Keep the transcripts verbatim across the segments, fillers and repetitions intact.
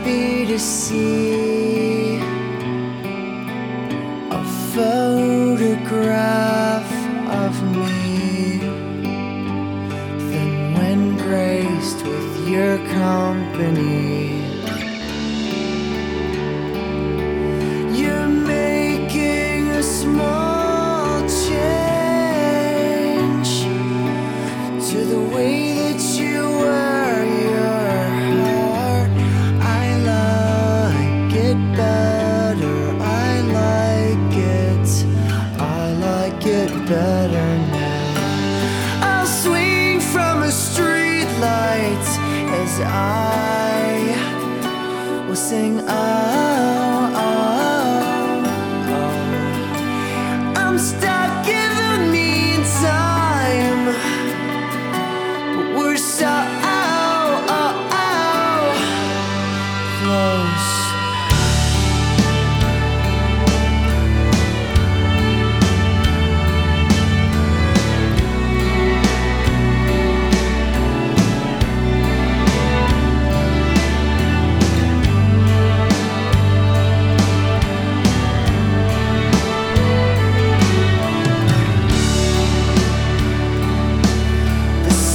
happy to see a photograph of me. Then when graced with your company, you're making a small change to the way that you wear your heart. I like it better, I like it, I like it better now. I'll swing from a street light as I will sing oh, oh, oh. I'm stuck in the meantime, but we're so oh, oh, oh, close.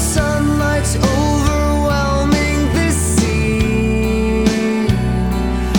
Overwhelming the scene.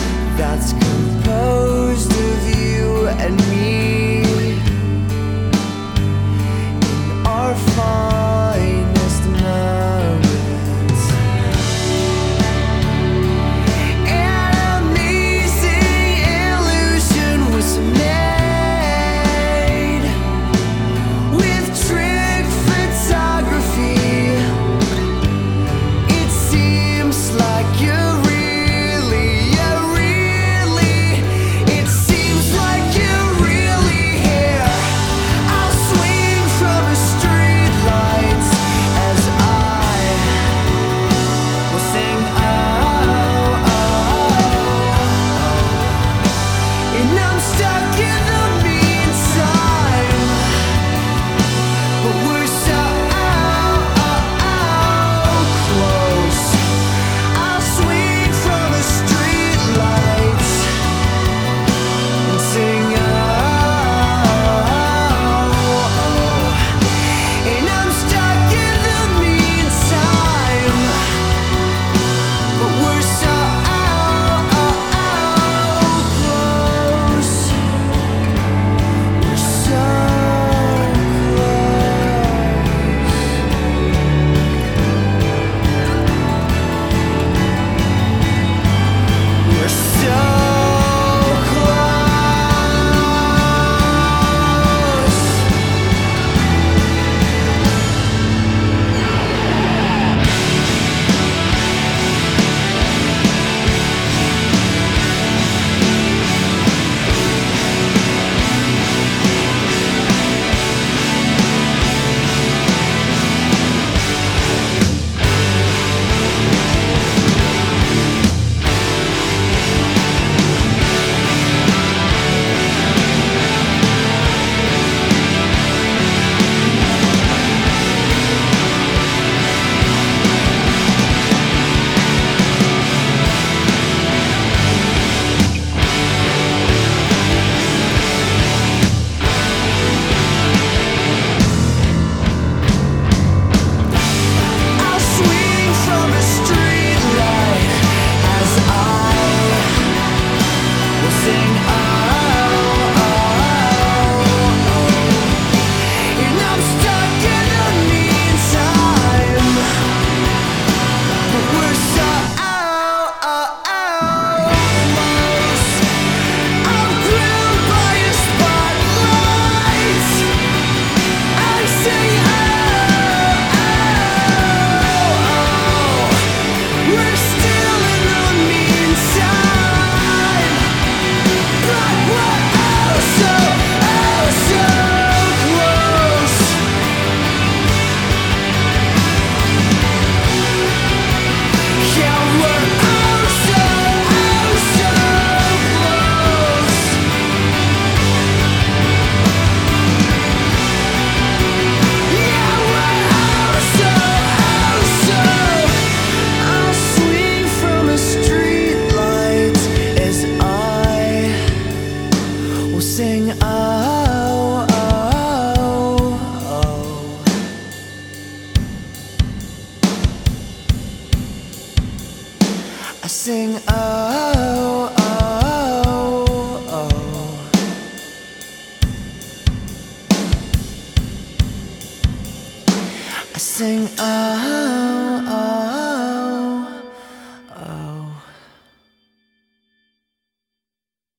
oh, oh, oh. I sing, oh.